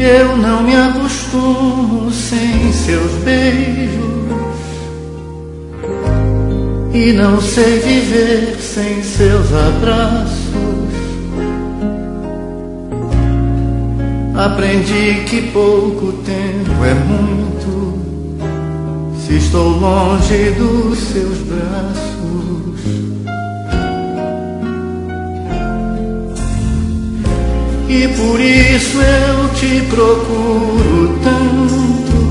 Eu não me acostumo sem seus beijos e não sei viver sem seus abraços. Aprendi que pouco tempo é muito se estou longe dos seus braços. E por isso eu te procuro tanto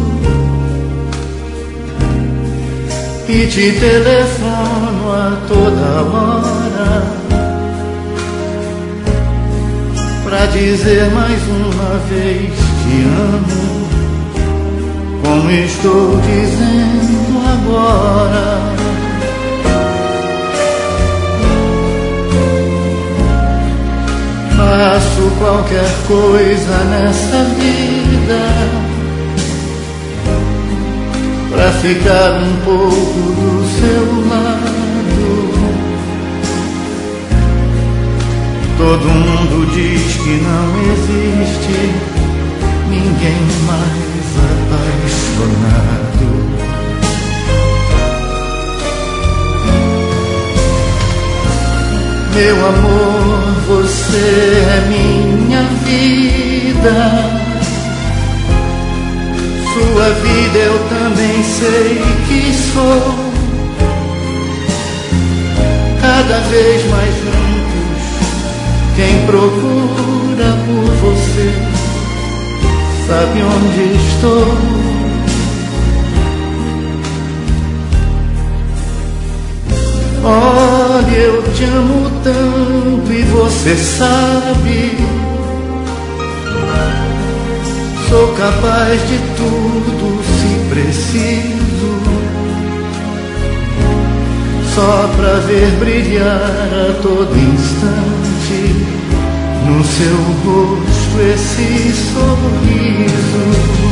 e te telefono a toda hora pra dizer mais uma vez te amo, como estou dizendo agora. Faço qualquer coisa nessa vida pra ficar um pouco do seu lado. Todo mundo diz que não existe ninguém mais apaixonado. Meu amor, você é minha vida. Sua vida eu também sei que sou. Cada vez mais juntos, quem procura por você sabe onde estou. Olha, eu te amo tanto e você sabe. Sou capaz de tudo se preciso, só pra ver brilhar a todo instante no seu rosto esse sorriso.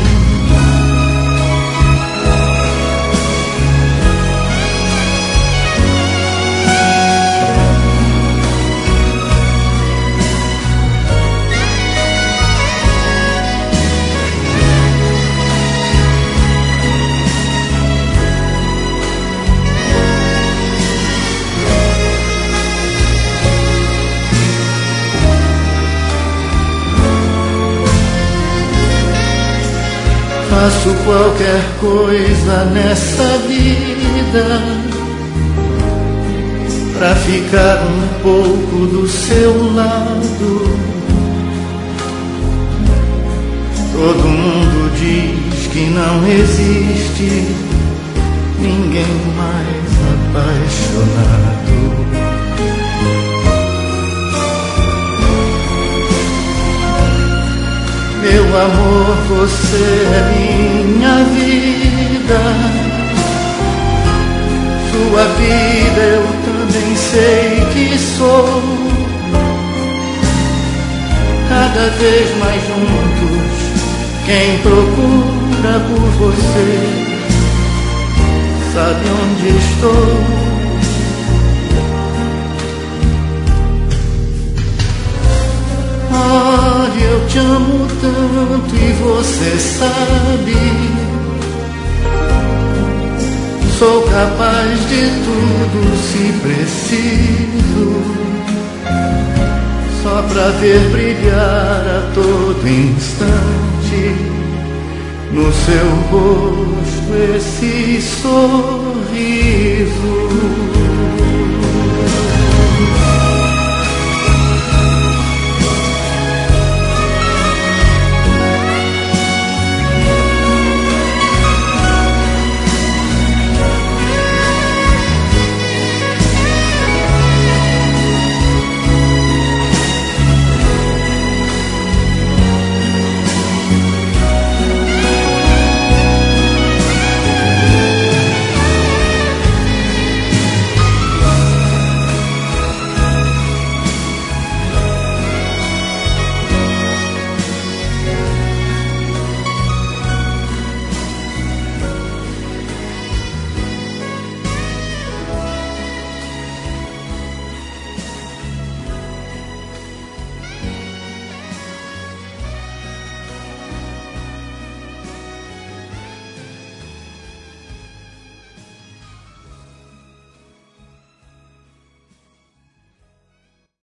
Faço qualquer coisa nessa vida pra ficar um pouco do seu lado. Todo mundo diz que não existe ninguém mais apaixonado. Meu amor, você é minha vida. Sua vida eu também sei que sou. Cada vez mais juntos, quem procura por você sabe onde estou. Olha, eu te amo tanto e você sabe. Sou capaz de tudo se preciso, só pra ver brilhar a todo instante no seu rosto esse sorriso.